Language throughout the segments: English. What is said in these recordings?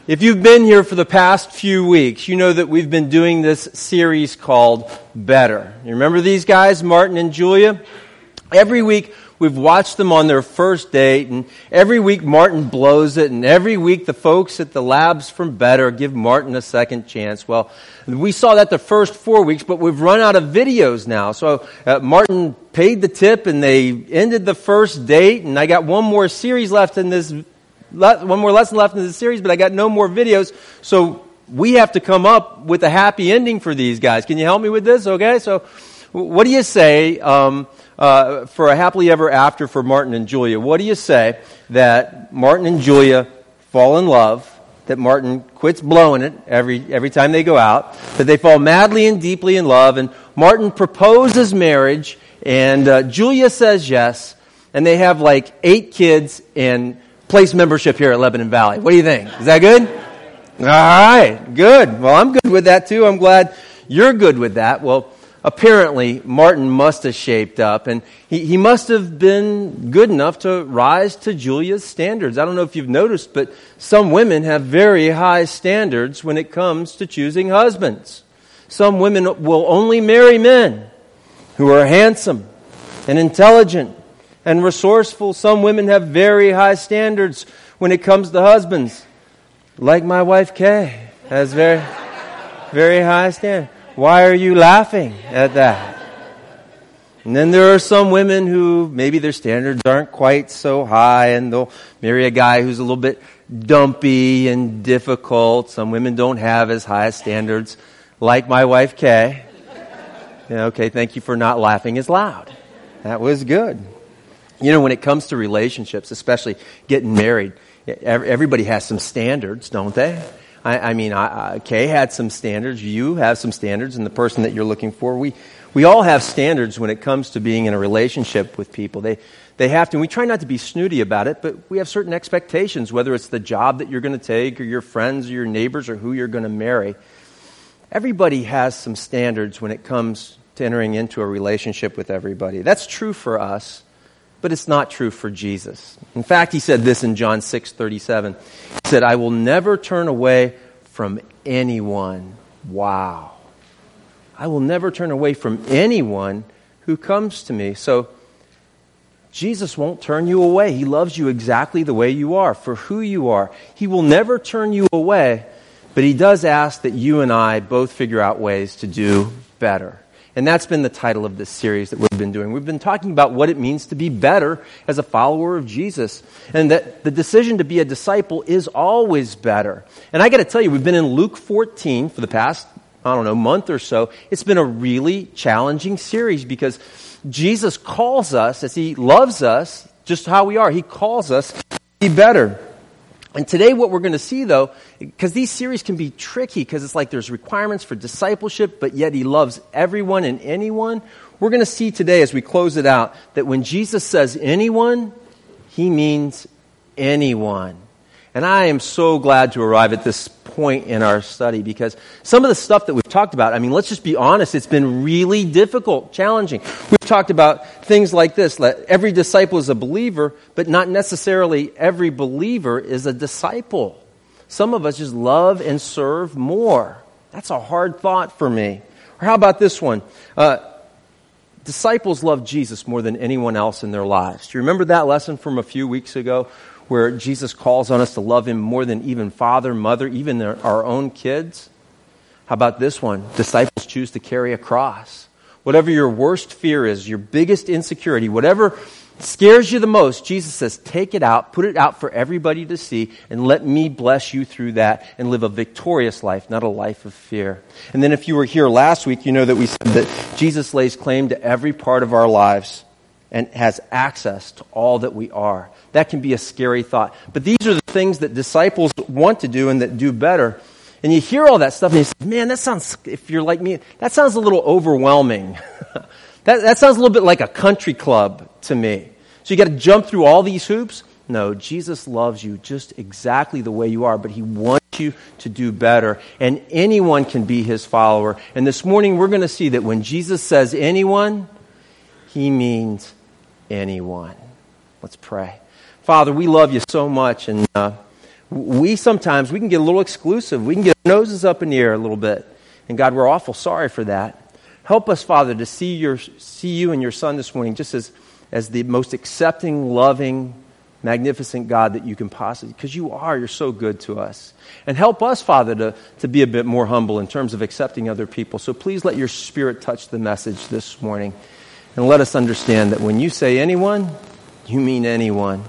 If you've been here for the past few weeks, you know that we've been doing this series called Better. You remember these guys, Martin and Julia? Every week we've watched them on their first date, and every week Martin blows it, and every week the folks at the labs from Better give Martin a second chance. Well, we saw that the first 4 weeks, but we've run out of videos now. So Martin paid the tip, and they ended the first date, and I got one more lesson left in this series, but I got no more videos, so we have to come up with a happy ending for these guys. Can you help me with this? Okay, so what do you say for a happily ever after for Martin and Julia? What do you say that Martin and Julia fall in love, that Martin quits blowing it every time they go out, that they fall madly and deeply in love, and Martin proposes marriage, and Julia says yes, and they have like 8 kids and place membership here at Lebanon Valley. What do you think? Is that good? All right, good. Well, I'm good with that too. I'm glad you're good with that. Well, apparently Martin must have shaped up, and he must have been good enough to rise to Julia's standards. I don't know if you've noticed, but some women have very high standards when it comes to choosing husbands. Some women will only marry men who are handsome and intelligent and resourceful. Some women have very high standards when it comes to husbands. Like my wife Kay has very, very high standards. Why are you laughing at that? And then there are some women who maybe their standards aren't quite so high, and they'll marry a guy who's a little bit dumpy and difficult. Some women don't have as high standards, like my wife Kay. Yeah, okay, thank you for not laughing as loud. That was good. You know, when it comes to relationships, especially getting married, everybody has some standards, don't they? I mean, Kay had some standards. You have some standards, and the person that you're looking for. We all have standards when it comes to being in a relationship with people. They have to. And we try not to be snooty about it, but we have certain expectations, whether it's the job that you're going to take, or your friends, or your neighbors, or who you're going to marry. Everybody has some standards when it comes to entering into a relationship with everybody. That's true for us. But it's not true for Jesus. In fact, he said this in John 6:37. He said, I will never turn away from anyone. Wow. I will never turn away from anyone who comes to me. So Jesus won't turn you away. He loves you exactly the way you are, for who you are. He will never turn you away, but he does ask that you and I both figure out ways to do better. And that's been the title of this series that we've been doing. We've been talking about what it means to be better as a follower of Jesus. And that the decision to be a disciple is always better. And I got to tell you, we've been in Luke 14 for the past, month or so. It's been a really challenging series because Jesus calls us, as he loves us, just how we are. He calls us to be better. And today what we're going to see, though, because these series can be tricky because it's like there's requirements for discipleship, but yet he loves everyone and anyone. We're going to see today as we close it out that when Jesus says anyone, he means anyone. And I am so glad to arrive at this point in our study because some of the stuff that we've talked about, let's just be honest, it's been really difficult, challenging. We've talked about things like this, that every disciple is a believer, but not necessarily every believer is a disciple. Some of us just love and serve more. That's a hard thought for me. Or how about this one? Disciples love Jesus more than anyone else in their lives. Do you remember that lesson from a few weeks ago where Jesus calls on us to love him more than even father, mother, even our own kids? How about this one? Disciples choose to carry a cross. Whatever your worst fear is, your biggest insecurity, whatever scares you the most, Jesus says, take it out, put it out for everybody to see, and let me bless you through that and live a victorious life, not a life of fear. And then if you were here last week, you know that we said that Jesus lays claim to every part of our lives and has access to all that we are. That can be a scary thought. But these are the things that disciples want to do and that do better. And you hear all that stuff and you say, man, that sounds, if you're like me, that sounds a little overwhelming. that sounds a little bit like a country club to me. So you got to jump through all these hoops? No, Jesus loves you just exactly the way you are, but he wants you to do better. And anyone can be his follower. And this morning we're going to see that when Jesus says anyone, he means anyone. Let's pray. Father, we love you so much, and we sometimes can get a little exclusive. We can get our noses up in the air a little bit. And God, we're awful sorry for that. Help us, Father, to see you and your Son this morning just as the most accepting, loving, magnificent God that you can possibly, because you're so good to us. And help us, Father, to be a bit more humble in terms of accepting other people. So please let your Spirit touch the message this morning. And let us understand that when you say anyone, you mean anyone.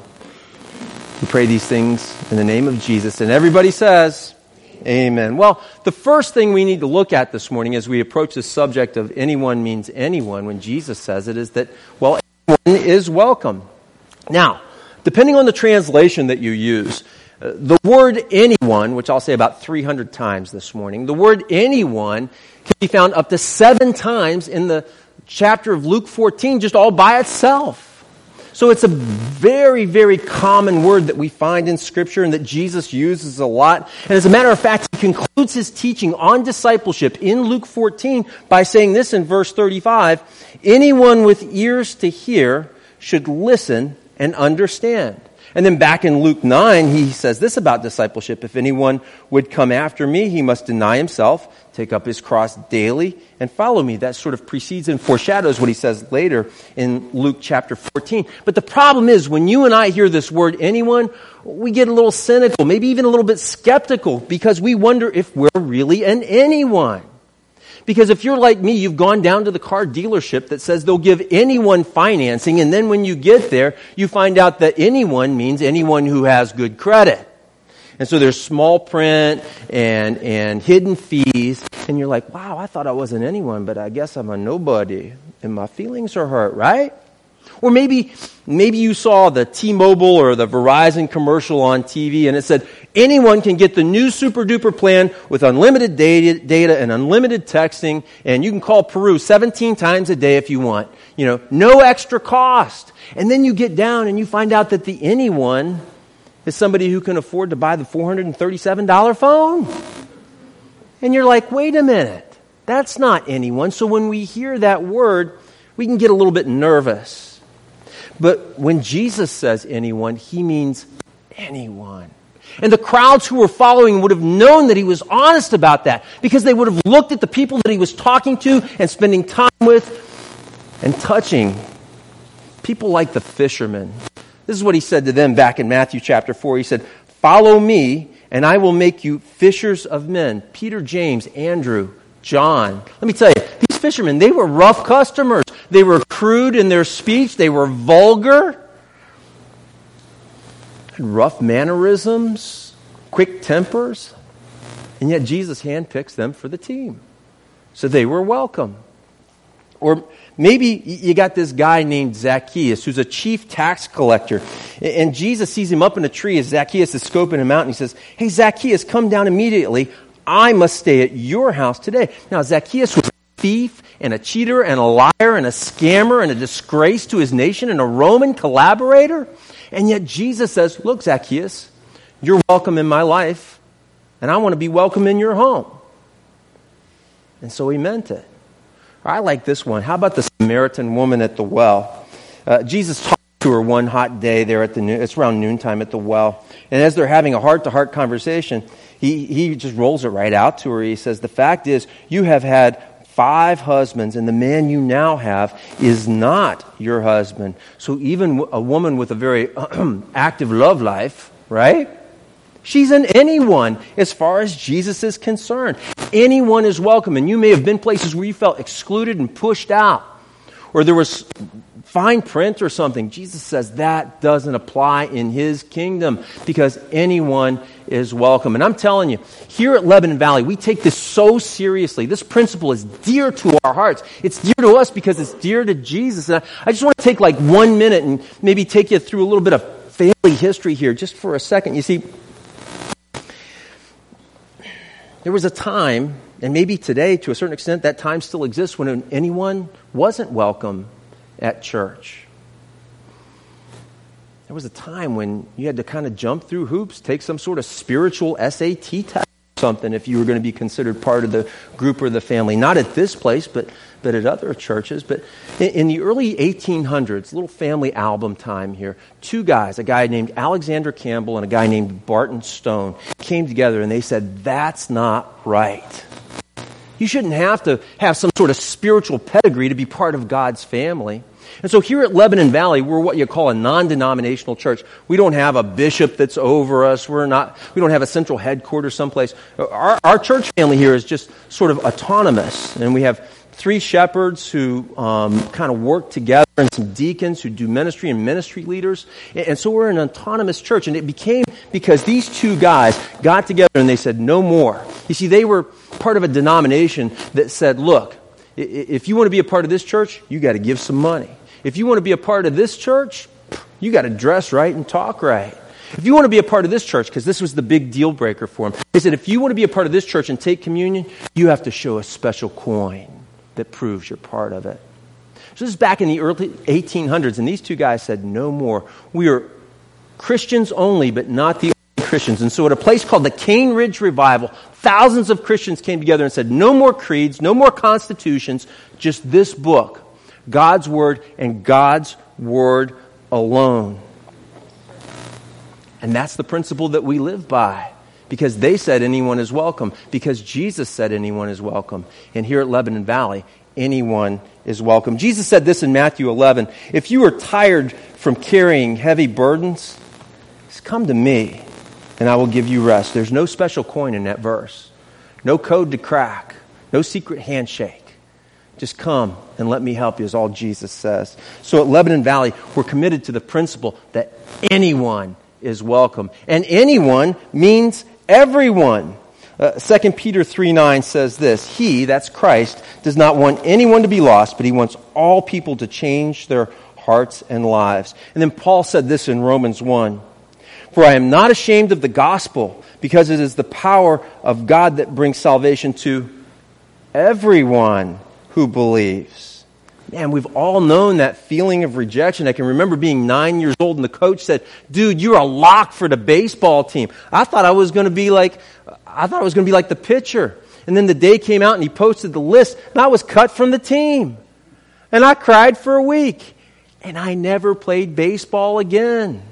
We pray these things in the name of Jesus. And everybody says, amen. Well, the first thing we need to look at this morning as we approach the subject of anyone means anyone, when Jesus says it, is that, well, anyone is welcome. Now, depending on the translation that you use, the word anyone, which I'll say about 300 times this morning, the word anyone can be found up to 7 times in the chapter of Luke 14, just all by itself. So it's a very, very common word that we find in Scripture and that Jesus uses a lot. And as a matter of fact, he concludes his teaching on discipleship in Luke 14 by saying this in verse 35, anyone with ears to hear should listen and understand. And then back in Luke 9, he says this about discipleship. If anyone would come after me, he must deny himself, take up his cross daily, and follow me. That sort of precedes and foreshadows what he says later in Luke chapter 14. But the problem is, when you and I hear this word anyone, we get a little cynical, maybe even a little bit skeptical, because we wonder if we're really an anyone. Because if you're like me, you've gone down to the car dealership that says they'll give anyone financing, and then when you get there, you find out that anyone means anyone who has good credit. And so there's small print and hidden fees, and you're like, wow, I thought I wasn't anyone, but I guess I'm a nobody, and my feelings are hurt, right? Or maybe you saw the T-Mobile or the Verizon commercial on TV, and it said, anyone can get the new super duper plan with unlimited data and unlimited texting, and you can call Peru 17 times a day if you want. No extra cost. And then you get down and you find out that the anyone is somebody who can afford to buy the $437 phone. And you're like, wait a minute, that's not anyone. So when we hear that word, we can get a little bit nervous. But when Jesus says anyone, he means anyone. And the crowds who were following would have known that he was honest about that, because they would have looked at the people that he was talking to and spending time with and touching. People like the fishermen. This is what he said to them back in Matthew chapter 4. He said, follow me and I will make you fishers of men. Peter, James, Andrew, John. Let me tell you, these fishermen, they were rough customers. They were crude in their speech. They were vulgar. Had rough mannerisms, quick tempers. And yet Jesus handpicks them for the team. So they were welcome. Or maybe you got this guy named Zacchaeus, who's a chief tax collector. And Jesus sees him up in a tree as Zacchaeus is scoping him out. And he says, hey, Zacchaeus, come down immediately. I must stay at your house today. Now, Zacchaeus was a thief and a cheater and a liar and a scammer and a disgrace to his nation and a Roman collaborator. And yet Jesus says, look, Zacchaeus, you're welcome in my life, and I want to be welcome in your home. And so he meant it. I like this one. How about the Samaritan woman at the well? Jesus talked to her one hot day there it's around noontime at the well. And as they're having a heart-to-heart conversation, he just rolls it right out to her. He says, the fact is, you have had 5 husbands, and the man you now have is not your husband. So even a woman with a very active love life, right? She's an anyone as far as Jesus is concerned. Anyone is welcome. And you may have been places where you felt excluded and pushed out, or there was fine print or something. Jesus says that doesn't apply in his kingdom, because anyone is welcome. And I'm telling you, here at Lebanon Valley, we take this so seriously. This principle is dear to our hearts. It's dear to us because it's dear to Jesus. And I just want to take like 1 minute and maybe take you through a little bit of family history here just for a second. You see, there was a time, and maybe today to a certain extent that time still exists, when anyone wasn't welcome at church. There was a time when you had to kind of jump through hoops, take some sort of spiritual SAT test or something if you were going to be considered part of the group or the family. Not at this place, but but at other churches. But in the early 1800s, little family album time here, two guys, a guy named Alexander Campbell and a guy named Barton Stone, came together and they said, that's not right. You shouldn't have to have some sort of spiritual pedigree to be part of God's family. And so here at Lebanon Valley, we're what you call a non-denominational church. We don't have a bishop that's over us. We don't have a central headquarters someplace. Our church family here is just sort of autonomous. And we have 3 shepherds who kind of work together and some deacons who do ministry and ministry leaders. And so we're an autonomous church. And it became because these two guys got together and they said, no more. You see, they were part of a denomination that said, look, if you want to be a part of this church, you got to give some money. If you want to be a part of this church, you got to dress right and talk right. If you want to be a part of this church, because this was the big deal breaker for them, they said if you want to be a part of this church and take communion, you have to show a special coin that proves you're part of it. So this is back in the early 1800s, and these two guys said, no more. We are Christians only, but not the only Christians. And so at a place called the Cane Ridge Revival, thousands of Christians came together and said, no more creeds, no more constitutions, just this book. God's Word and God's Word alone. And that's the principle that we live by. Because they said anyone is welcome. Because Jesus said anyone is welcome. And here at Lebanon Valley, anyone is welcome. Jesus said this in Matthew 11. If you are tired from carrying heavy burdens, just come to me and I will give you rest. There's no special coin in that verse. No code to crack. No secret handshake. Just come and let me help you is all Jesus says. So at Lebanon Valley, we're committed to the principle that anyone is welcome. And anyone means everyone. 2 Peter 3:9 says this, He, that's Christ, does not want anyone to be lost, but He wants all people to change their hearts and lives. And then Paul said this in Romans 1, For I am not ashamed of the gospel, because it is the power of God that brings salvation to everyone who believes. Man, we've all known that feeling of rejection. I can remember being 9 years old and the coach said, dude, you're a lock for the baseball team. I thought I was going to be like the pitcher. And then the day came out and he posted the list and I was cut from the team. And I cried for a week. And I never played baseball again.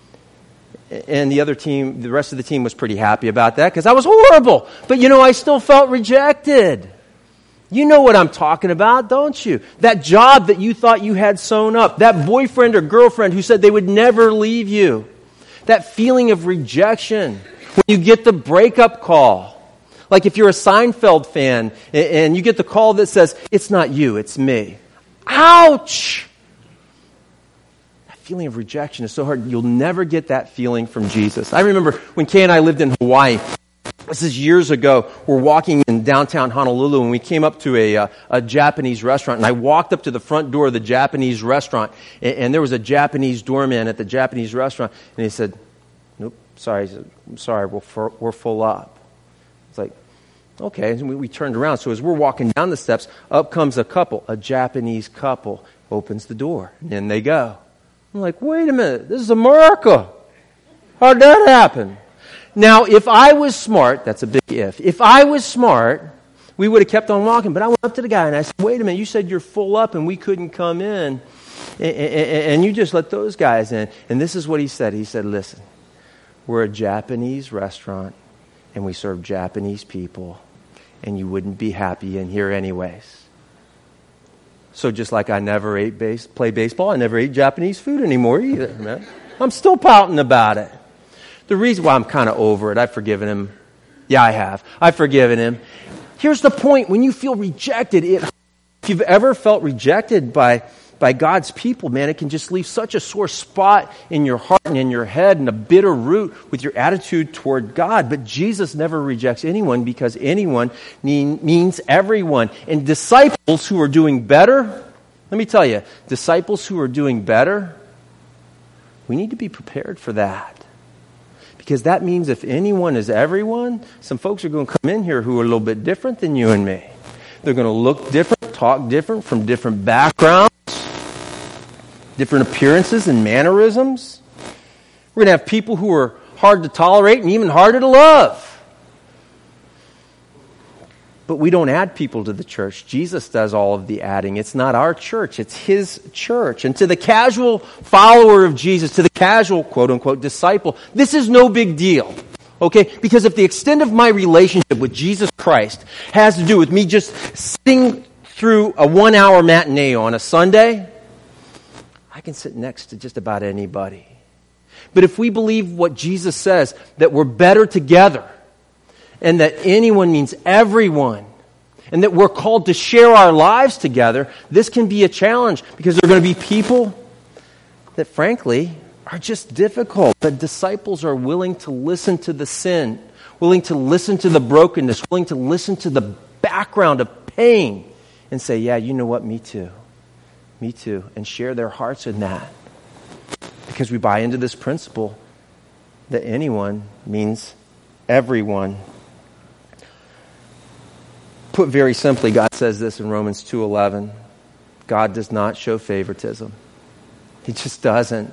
And the rest of the team was pretty happy about that because I was horrible. But I still felt rejected. You know what I'm talking about, don't you? That job that you thought you had sewn up. That boyfriend or girlfriend who said they would never leave you. That feeling of rejection. When you get the breakup call. Like if you're a Seinfeld fan and you get the call that says, it's not you, it's me. Ouch! That feeling of rejection is so hard. You'll never get that feeling from Jesus. I remember when Kay and I lived in Hawaii. This is years ago. We're walking in downtown Honolulu and we came up to a Japanese restaurant. And I walked up to the front door of the Japanese restaurant and there was a Japanese doorman at the Japanese restaurant. And he said, nope, sorry. He said, I'm sorry, we're full up. It's like, okay. And we turned around. So as we're walking down the steps, up comes a Japanese couple, opens the door. And in they go. I'm like, wait a minute, this is America. How'd that happen? Now, if I was smart, that's a big if I was smart, we would have kept on walking. But I went up to the guy and I said, wait a minute, you said you're full up and we couldn't come in. And you just let those guys in. And this is what he said. He said, listen, we're a Japanese restaurant and we serve Japanese people. And you wouldn't be happy in here anyways. So just like I never play baseball, I never ate Japanese food anymore either, man. I'm still pouting about it. The reason why I'm kind of over it, I've forgiven him. Yeah, I have. I've forgiven him. Here's the point. When you feel rejected, if you've ever felt rejected by God's people, man, it can just leave such a sore spot in your heart and in your head and a bitter root with your attitude toward God. But Jesus never rejects anyone because anyone means everyone. And disciples who are doing better, let me tell you, disciples who are doing better, we need to be prepared for that. Because that means if anyone is everyone, some folks are going to come in here who are a little bit different than you and me. They're going to look different, talk different, from different backgrounds, different appearances and mannerisms. We're going to have people who are hard to tolerate and even harder to love. But we don't add people to the church. Jesus does all of the adding. It's not our church. It's his church. And to the casual follower of Jesus, to the casual, quote-unquote, disciple, this is no big deal. Okay? Because if the extent of my relationship with Jesus Christ has to do with me just sitting through a 1-hour matinee on a Sunday, I can sit next to just about anybody. But if we believe what Jesus says, that we're better together, and that anyone means everyone, and that we're called to share our lives together, this can be a challenge because there are going to be people that, frankly, are just difficult. But disciples are willing to listen to the sin, willing to listen to the brokenness, willing to listen to the background of pain, and say, yeah, you know what, me too, and share their hearts in that. Because we buy into this principle that anyone means everyone. Put very simply, God says this in Romans 2:11. God does not show favoritism. He just doesn't.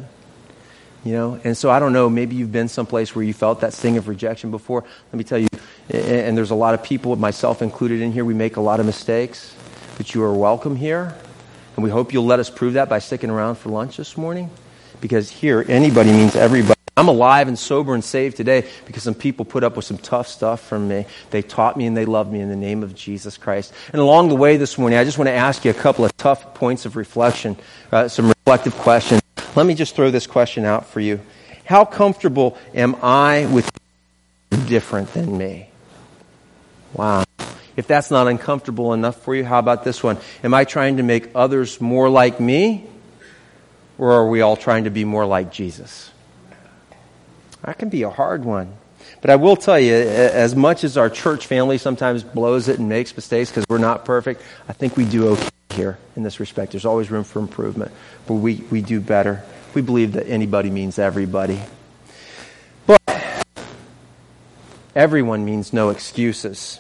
And so I don't know, maybe you've been someplace where you felt that sting of rejection before. Let me tell you, and there's a lot of people, myself included in here, we make a lot of mistakes, but you are welcome here. And we hope you'll let us prove that by sticking around for lunch this morning. Because here, anybody means everybody. I'm alive and sober and saved today because some people put up with some tough stuff from me. They taught me and they loved me in the name of Jesus Christ. And along the way this morning, I just want to ask you a couple of tough points of reflection, some reflective questions. Let me just throw this question out for you. How comfortable am I with different than me? Wow. If that's not uncomfortable enough for you, how about this one? Am I trying to make others more like me? Or are we all trying to be more like Jesus? That can be a hard one. But I will tell you, as much as our church family sometimes blows it and makes mistakes because we're not perfect, I think we do okay here in this respect. There's always room for improvement. But we do better. We believe that anybody means everybody. But everyone means no excuses.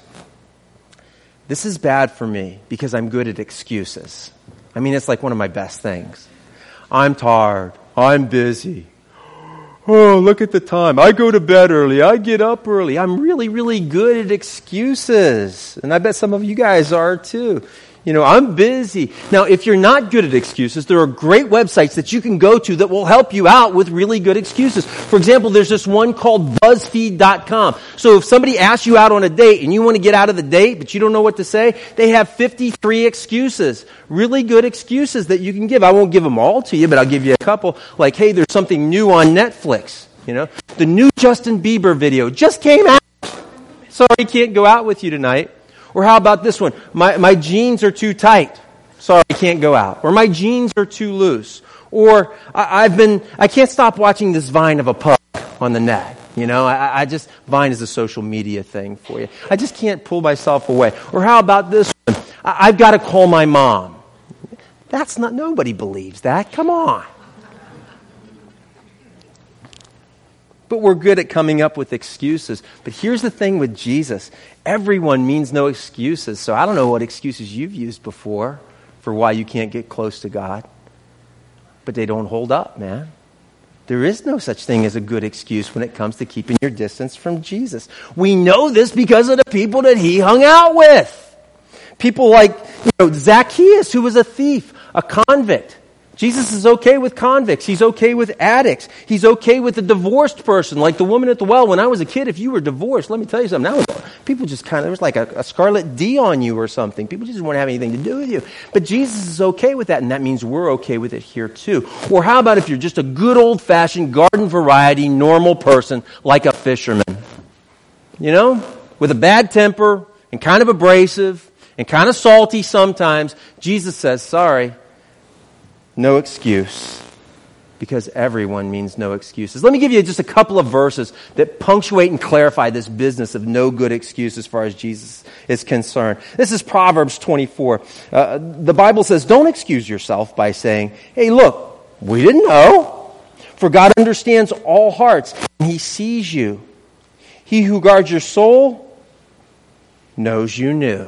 This is bad for me because I'm good at excuses. I mean, it's like one of my best things. I'm tired. I'm busy. Oh, look at the time. I go to bed early. I get up early. I'm really, really good at excuses. And I bet some of you guys are too. I'm busy. Now, if you're not good at excuses, there are great websites that you can go to that will help you out with really good excuses. For example, there's this one called BuzzFeed.com. So if somebody asks you out on a date and you want to get out of the date, but you don't know what to say, they have 53 excuses. Really good excuses that you can give. I won't give them all to you, but I'll give you a couple. Like, hey, there's something new on Netflix. The new Justin Bieber video just came out. Sorry, can't go out with you tonight. Or how about this one? My jeans are too tight. Sorry, I can't go out. Or my jeans are too loose. Or I can't stop watching this Vine of a pug on the net. Vine is a social media thing for you. I just can't pull myself away. Or how about this one? I've got to call my mom. Nobody believes that. Come on. But we're good at coming up with excuses. But here's the thing with Jesus. Everyone means no excuses. So I don't know what excuses you've used before for why you can't get close to God. But they don't hold up, man. There is no such thing as a good excuse when it comes to keeping your distance from Jesus. We know this because of the people that he hung out with. People like Zacchaeus, who was a thief, a convict. Jesus is okay with convicts. He's okay with addicts. He's okay with a divorced person, like the woman at the well. When I was a kid, if you were divorced, let me tell you something. People just there was like a scarlet D on you or something. People just didn't want to have anything to do with you. But Jesus is okay with that, and that means we're okay with it here too. Or how about if you're just a good old-fashioned garden variety normal person, like a fisherman? With a bad temper and kind of abrasive and kind of salty sometimes. Jesus says, sorry. No excuse, because everyone means no excuses. Let me give you just a couple of verses that punctuate and clarify this business of no good excuse as far as Jesus is concerned. This is Proverbs 24. The Bible says, don't excuse yourself by saying, hey, look, we didn't know. For God understands all hearts, and he sees you. He who guards your soul knows you knew.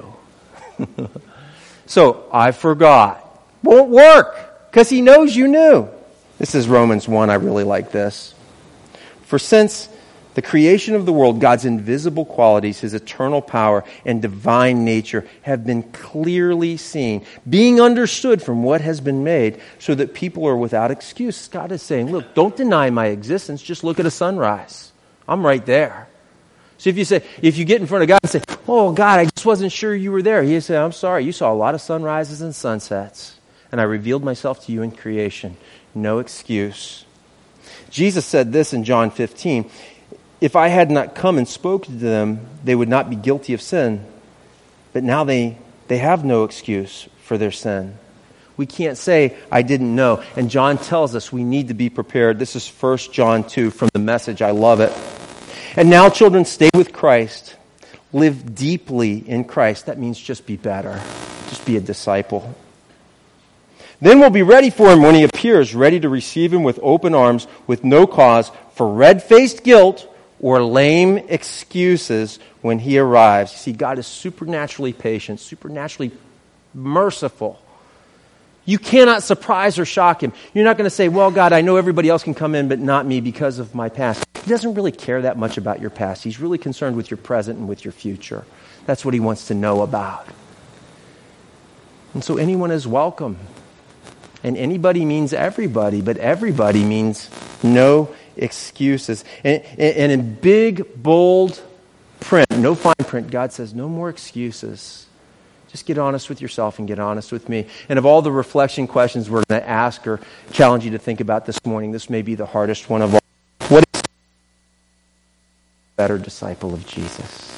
So, I forgot. Won't work. Because he knows you knew. This is Romans 1. I really like this. For since The creation of the world, God's invisible qualities, His eternal power and divine nature have been clearly seen, being understood from what has been made, so that people are without excuse. God is saying, look, don't deny my existence. Just look at a sunrise. I'm right there. So if you get in front of God and say, oh, God, I just wasn't sure you were there. He said, I'm sorry. You saw a lot of sunrises and sunsets, and I revealed myself to you in creation. No excuse. Jesus said this in John 15, if I had not come and spoken to them, they would not be guilty of sin. But now they have no excuse for their sin. We can't say, I didn't know. And John tells us we need to be prepared. This is 1 John 2 from the Message. I love it. And now, children, stay with Christ. Live deeply in Christ. That means just be better. Just be a disciple. Then we'll be ready for Him when He appears, ready to receive Him with open arms, with no cause for red-faced guilt or lame excuses when He arrives. You see, God is supernaturally patient, supernaturally merciful. You cannot surprise or shock Him. You're not going to say, well, God, I know everybody else can come in, but not me because of my past. He doesn't really care that much about your past. He's really concerned with your present and with your future. That's what He wants to know about. And so anyone is welcome. And anybody means everybody, but everybody means no excuses. And in big, bold print, no fine print, God says, no more excuses. Just get honest with yourself and get honest with me. And of all the reflection questions we're going to ask or challenge you to think about this morning, this may be the hardest one of all. What is a better disciple of Jesus?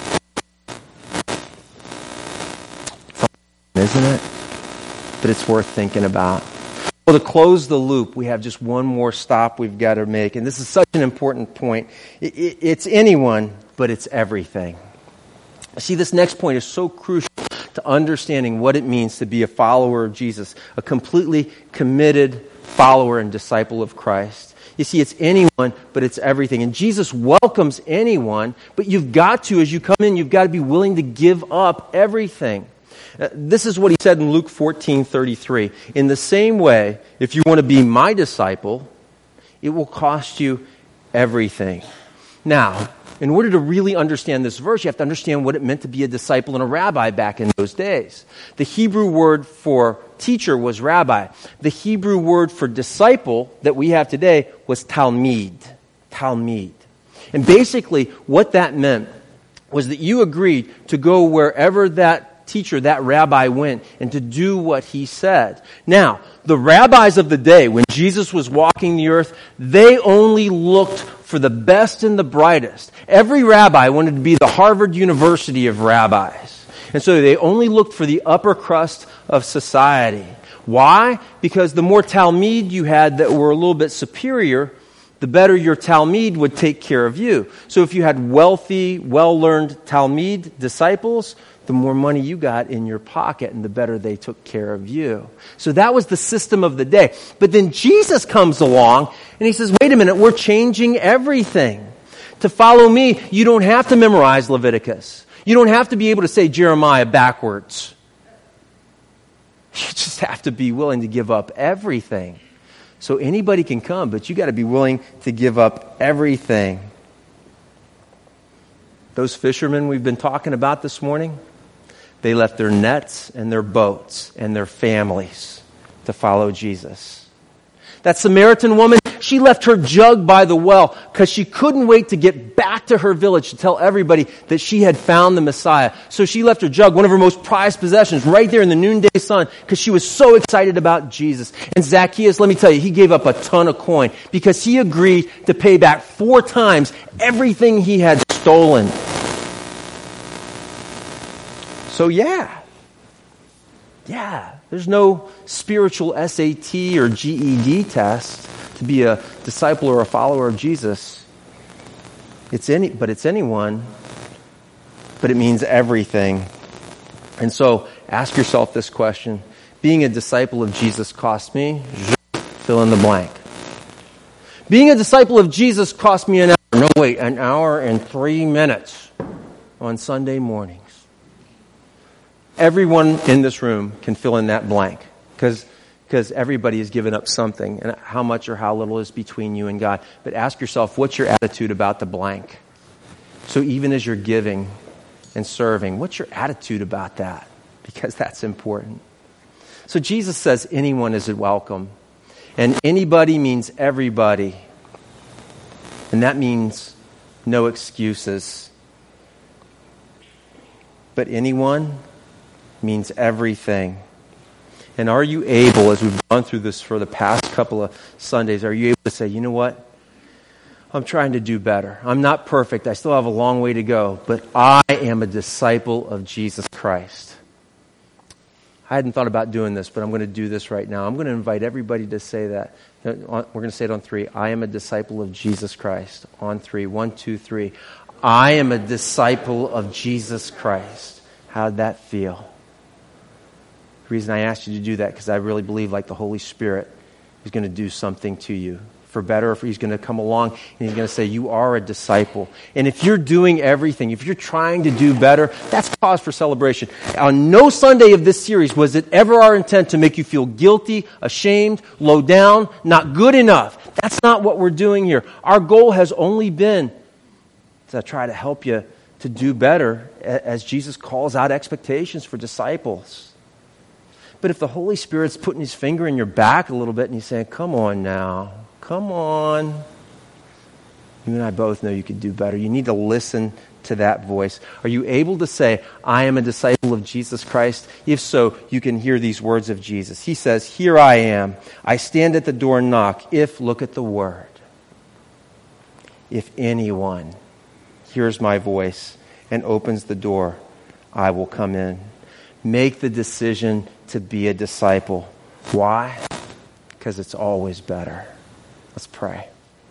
Isn't it? But it's worth thinking about. Well, to close the loop, we have just one more stop we've got to make. And this is such an important point. It's anyone, but it's everything. See, this next point is so crucial to understanding what it means to be a follower of Jesus, a completely committed follower and disciple of Christ. You see, it's anyone, but it's everything. And Jesus welcomes anyone, but you've got to, as you come in, you've got to be willing to give up everything. This is what He said in Luke 14:33. In the same way, if you want to be my disciple, it will cost you everything. Now, in order to really understand this verse, you have to understand what it meant to be a disciple and a rabbi back in those days. The Hebrew word for teacher was rabbi. The Hebrew word for disciple that we have today was talmid. Talmid. And basically, what that meant was that you agreed to go wherever that teacher, that rabbi went, and to do what he said. Now, the rabbis of the day, when Jesus was walking the earth, they only looked for the best and the brightest. Every rabbi wanted to be the Harvard University of rabbis. And so they only looked for the upper crust of society. Why? Because the more talmid you had that were a little bit superior, the better your talmid would take care of you. So if you had wealthy, well-learned talmid disciples, the more money you got in your pocket and the better they took care of you. So that was the system of the day. But then Jesus comes along and He says, wait a minute, we're changing everything. To follow me, you don't have to memorize Leviticus. You don't have to be able to say Jeremiah backwards. You just have to be willing to give up everything. So anybody can come, but you got to be willing to give up everything. Those fishermen we've been talking about this morning, they left their nets and their boats and their families to follow Jesus. That Samaritan woman, she left her jug by the well because she couldn't wait to get back to her village to tell everybody that she had found the Messiah. So she left her jug, one of her most prized possessions, right there in the noonday sun because she was so excited about Jesus. And Zacchaeus, let me tell you, he gave up a ton of coin because he agreed to pay back 4 times everything he had stolen. So yeah, there's no spiritual SAT or GED test to be a disciple or a follower of Jesus. It's anyone, but it means everything. And so ask yourself this question. Being a disciple of Jesus cost me, fill in the blank. Being a disciple of Jesus cost me an hour and 3 minutes on Sunday mornings. Everyone in this room can fill in that blank because because everybody has given up something, and how much or how little is between you and God. But ask yourself, what's your attitude about the blank? So even as you're giving and serving, what's your attitude about that? Because that's important. So Jesus says anyone is welcome. And anybody means everybody. And that means no excuses. But anyone means everything. And are you able, as we've gone through this for the past couple of Sundays, are you able to say, you know what? I'm trying to do better. I'm not perfect. I still have a long way to go. But I am a disciple of Jesus Christ. I hadn't thought about doing this, but I'm going to do this right now. I'm going to invite everybody to say that. We're going to say it on 3. I am a disciple of Jesus Christ. On 3. 1, 2, 3. I am a disciple of Jesus Christ. How'd that feel? The reason I asked you to do that, because I really believe like the Holy Spirit is going to do something to you. For better, if he's going to come along and he's going to say, you are a disciple. And if you're doing everything, if you're trying to do better, that's cause for celebration. On no Sunday of this series was it ever our intent to make you feel guilty, ashamed, low down, not good enough. That's not what we're doing here. Our goal has only been to try to help you to do better as Jesus calls out expectations for disciples. But if the Holy Spirit's putting his finger in your back a little bit and he's saying, come on now, come on. You and I both know you could do better. You need to listen to that voice. Are you able to say, I am a disciple of Jesus Christ? If so, you can hear these words of Jesus. He says, here I am. I stand at the door and knock. Look at the word. If anyone hears my voice and opens the door, I will come in. Make the decision to be a disciple. Why? Because it's always better. Let's pray.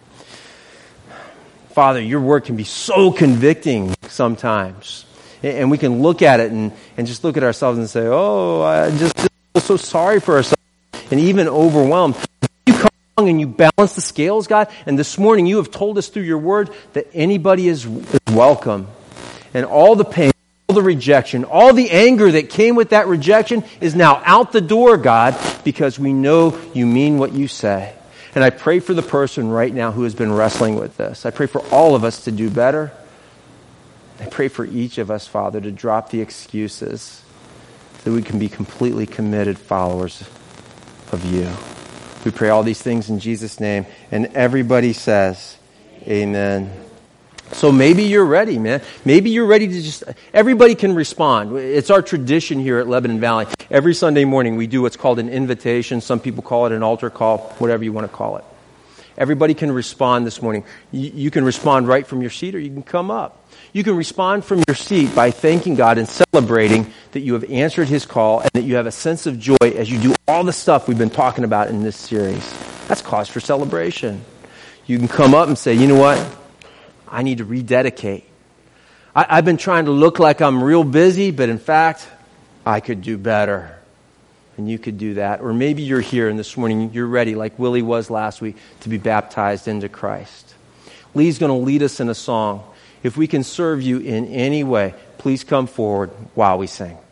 Father, your word can be so convicting sometimes. And we can look at it and just look at ourselves and say, oh, I just feel so sorry for ourselves and even overwhelmed. You come along and you balance the scales, God. And this morning you have told us through your word that anybody is welcome. And all the pain, all the rejection, all the anger that came with that rejection is now out the door, God, because we know you mean what you say. And I pray for the person right now who has been wrestling with this. I pray for all of us to do better. I pray for each of us, Father, to drop the excuses so that we can be completely committed followers of you. We pray all these things in Jesus' name. And everybody says, amen. So maybe you're ready, man. Maybe you're ready to just... Everybody can respond. It's our tradition here at Lebanon Valley. Every Sunday morning we do what's called an invitation. Some people call it an altar call, whatever you want to call it. Everybody can respond this morning. You can respond right from your seat or you can come up. You can respond from your seat by thanking God and celebrating that you have answered his call and that you have a sense of joy as you do all the stuff we've been talking about in this series. That's cause for celebration. You can come up and say, you know what? I need to rededicate. I've been trying to look like I'm real busy, but in fact, I could do better. And you could do that. Or maybe you're here and this morning you're ready, like Willie was last week, to be baptized into Christ. Lee's going to lead us in a song. If we can serve you in any way, please come forward while we sing.